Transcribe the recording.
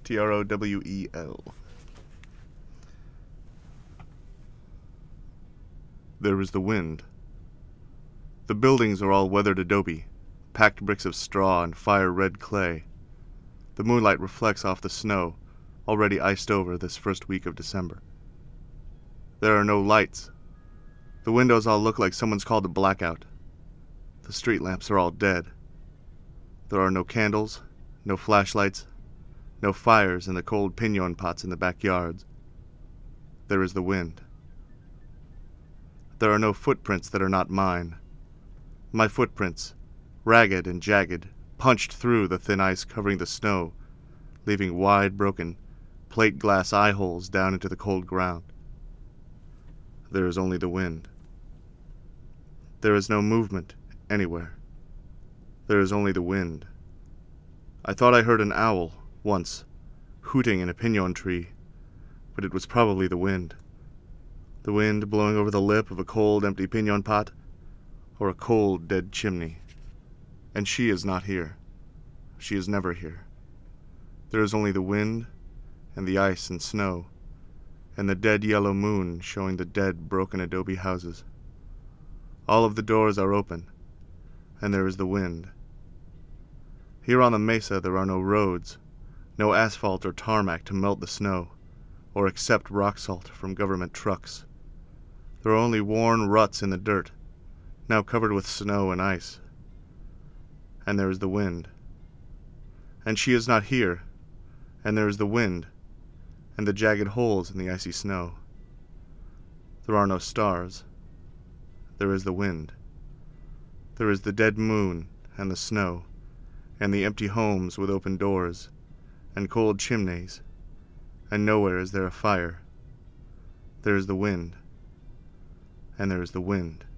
Trowel. There is the wind. The buildings are all weathered adobe, packed bricks of straw and fire-red clay. The moonlight reflects off the snow, already iced over this first week of December. There are no lights. The windows all look like someone's called a blackout. The street lamps are all dead. There are no candles, no flashlights, no fires in the cold piñon pots in the backyards. There is the wind. There are no footprints that are not mine. My footprints, ragged and jagged, punched through the thin ice covering the snow, leaving wide, broken, plate glass eye holes down into the cold ground. There is only the wind. There is no movement anywhere. There is only the wind. I thought I heard an owl, once, hooting in a piñon tree, but it was probably the wind. The wind blowing over the lip of a cold, empty piñon pot, or a cold, dead chimney. And she is not here. She is never here. There is only the wind, and the ice and snow, and the dead yellow moon showing the dead, broken adobe houses. All of the doors are open, and there is the wind. Here on the mesa there are no roads, no asphalt or tarmac to melt the snow, or accept rock salt from government trucks. There are only worn ruts in the dirt, now covered with snow and ice. And there is the wind. And she is not here, and there is the wind, and the jagged holes in the icy snow. There are no stars. There is the wind. There is the dead moon and the snow, and the empty homes with open doors, and cold chimneys, and nowhere is there a fire. There is the wind, and there is the wind.